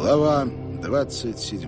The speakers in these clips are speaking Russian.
Глава 27.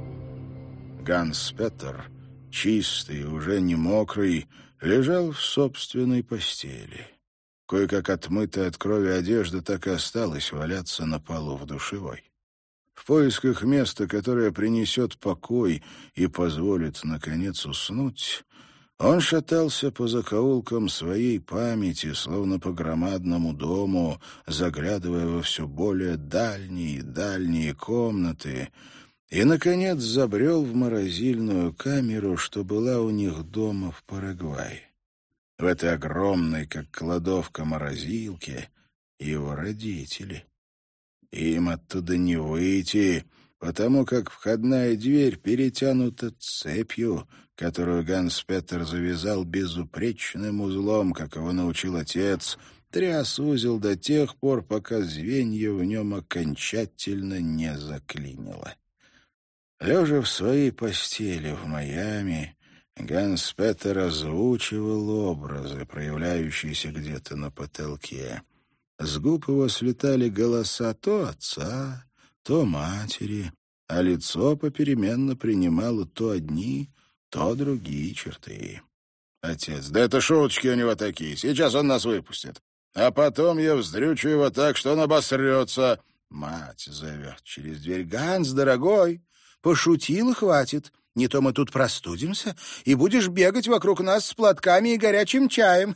Ганс Петер, чистый и уже не мокрый, лежал в собственной постели. Кое-как отмытая от крови одежда так и осталась валяться на полу в душевой. В поисках места, которое принесет покой и позволит, наконец, уснуть, он шатался по закоулкам своей памяти, словно по громадному дому, заглядывая во все более дальние и дальние комнаты, и, наконец, забрел в морозильную камеру, что была у них дома в Парагвае. В этой огромной, как кладовка, морозилке его родители. Им оттуда не выйти, потому как входная дверь перетянута цепью, которую Ганс Петер завязал безупречным узлом, как его научил отец, тряс узел до тех пор, пока звенья в нем окончательно не заклинило. Лежа в своей постели в Майами, Ганс Петер озвучивал образы, проявляющиеся где-то на потолке. С губ его слетали голоса то отца, то матери, а лицо попеременно принимало то одни, то другие черты. Отец: «Да это шуточки у него такие, сейчас он нас выпустит. А потом я вздрючу его так, что он обосрется». Мать зовет через дверь: «Ганс, дорогой, пошутил и хватит. Не то мы тут простудимся, и будешь бегать вокруг нас с платками и горячим чаем».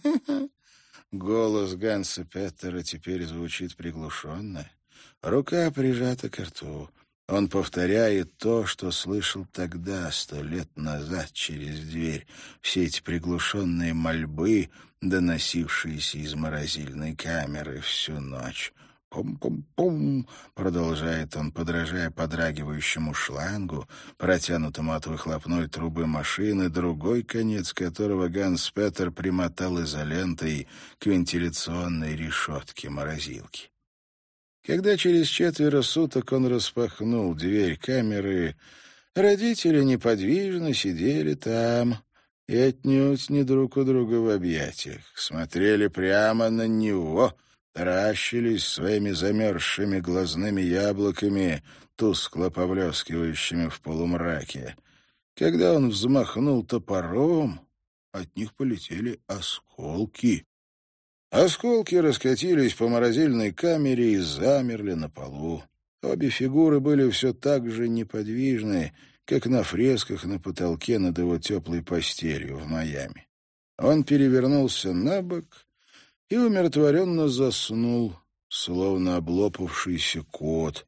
Голос Ганса Петера теперь звучит приглушенно. Рука прижата к рту. Он повторяет то, что слышал тогда, 100 лет назад, через дверь. Все эти приглушенные мольбы, доносившиеся из морозильной камеры всю ночь. «Пум-пум-пум», — продолжает он, подражая подрагивающему шлангу, протянутому от выхлопной трубы машины, другой конец которого Ганс Петер примотал изолентой к вентиляционной решетке морозилки. Когда через 4 суток он распахнул дверь камеры, родители неподвижно сидели там и отнюдь не друг у друга в объятиях, смотрели прямо на него, таращились своими замерзшими глазными яблоками, тускло поблескивающими в полумраке. Когда он взмахнул топором, от них полетели осколки. Осколки раскатились по морозильной камере и замерли на полу. Обе фигуры были все так же неподвижны, как на фресках на потолке над его теплой постелью в Майами. Он перевернулся на бок и умиротворенно заснул, словно облопавшийся кот,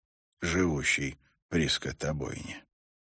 живущий при скотобойне.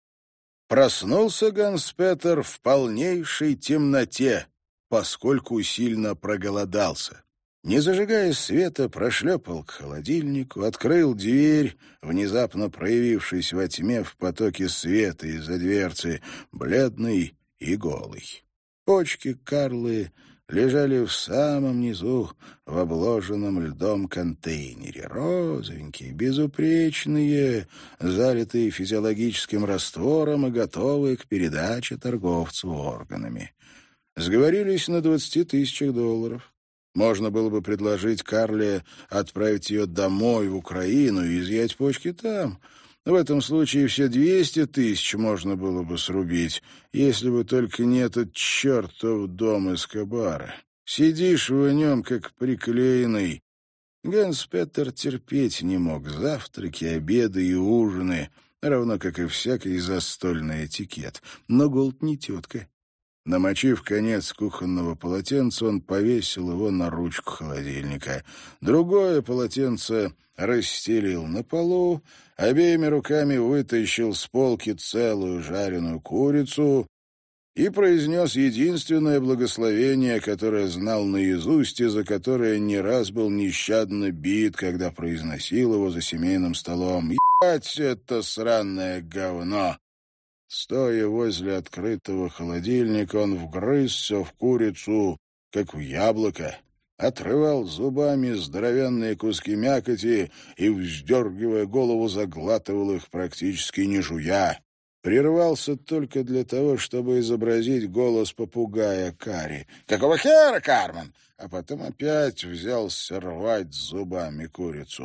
Проснулся Ганс Петер в полнейшей темноте, поскольку сильно проголодался. Не зажигая света, прошлепал к холодильнику, открыл дверь, внезапно проявившись во тьме в потоке света из-за дверцы, бледный и голый. Почки Карлы лежали в самом низу, в обложенном льдом контейнере, розовенькие, безупречные, залитые физиологическим раствором и готовые к передаче торговцу органами. Сговорились на $20 000. Можно было бы предложить Карле отправить ее домой, в Украину, и изъять почки там. В этом случае все 200 000 можно было бы срубить, если бы только не этот чертов дом Эскобара. Сидишь в нем, как приклеенный. Ганс Петер терпеть не мог завтраки, обеды и ужины, равно как и всякий застольный этикет. Но Голд не тетка. Намочив конец кухонного полотенца, он повесил его на ручку холодильника. Другое полотенце расстелил на полу, обеими руками вытащил с полки целую жареную курицу и произнес единственное благословение, которое знал наизусть и за которое не раз был нещадно бит, когда произносил его за семейным столом. «Ебать это сраное говно!» Стоя возле открытого холодильника, он вгрызся в курицу, как в яблоко, отрывал зубами здоровенные куски мякоти и, вздергивая голову, заглатывал их, практически не жуя. Прервался только для того, чтобы изобразить голос попугая Кари. «Какого хера, Кармен?» А потом опять взялся рвать зубами курицу.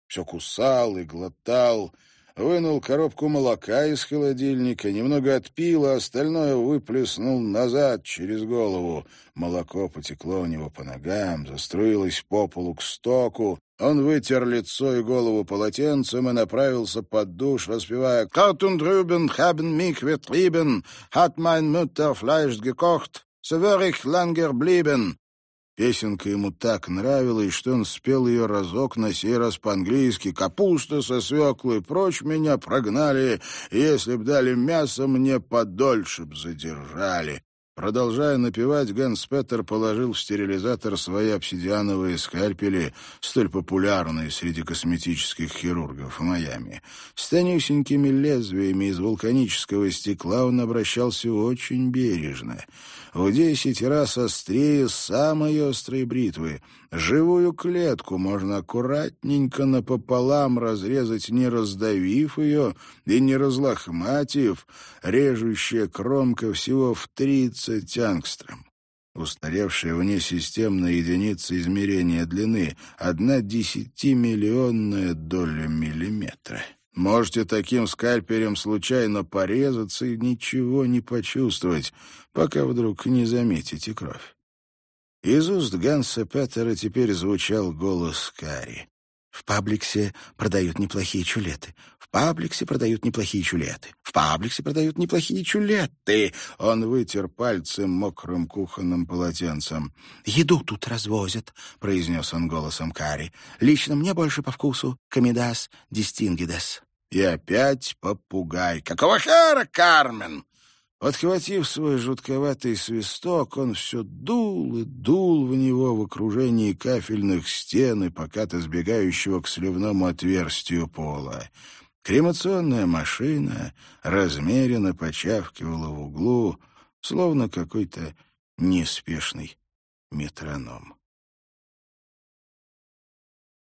Все кусал и глотал. Вынул коробку молока из холодильника, немного отпил, а остальное выплеснул назад через голову. Молоко потекло у него по ногам, заструилось по полу к стоку. Он вытер лицо и голову полотенцем и направился под душ, воспевая «Kraut und Rüben haben mich vertrieben, hat mein Mutter Fleisch gekocht, so wär ich langer blieben». Песенка ему так нравилась, что он спел ее разок, на сей раз по-английски. «Капуста со свеклой прочь меня прогнали, если б дали мясо, мне подольше б задержали». Продолжая напевать, Ганс Петер положил в стерилизатор свои обсидиановые скальпели, столь популярные среди косметических хирургов в Майами. С тонюсенькими лезвиями из вулканического стекла он обращался очень бережно. В 10 раз острее самой острой бритвы. Живую клетку можно аккуратненько напополам разрезать, не раздавив ее и не разлохматив. Режущая кромка всего в 30 ангстрем. Устаревшая внесистемная единица измерения длины — 1/10-миллионная доля миллиметра. Можете таким скальпелем случайно порезаться и ничего не почувствовать, пока вдруг не заметите кровь. Из уст Ганса Петера теперь звучал голос Кари. «В Пабликсе продают неплохие чулеты. В Пабликсе продают неплохие чулеты. В Пабликсе продают неплохие чулеты». Он вытер пальцы мокрым кухонным полотенцем. «Еду тут развозят», — произнес он голосом Кари. «Лично мне больше по вкусу комедас дистингидес». И опять попугай. «Какого хера, Кармен?» Подхватив свой жутковатый свисток, он все дул и дул в него в окружении кафельных стен и покато сбегающего к сливному отверстию пола. Кремационная машина размеренно почавкивала в углу, словно какой-то неспешный метроном.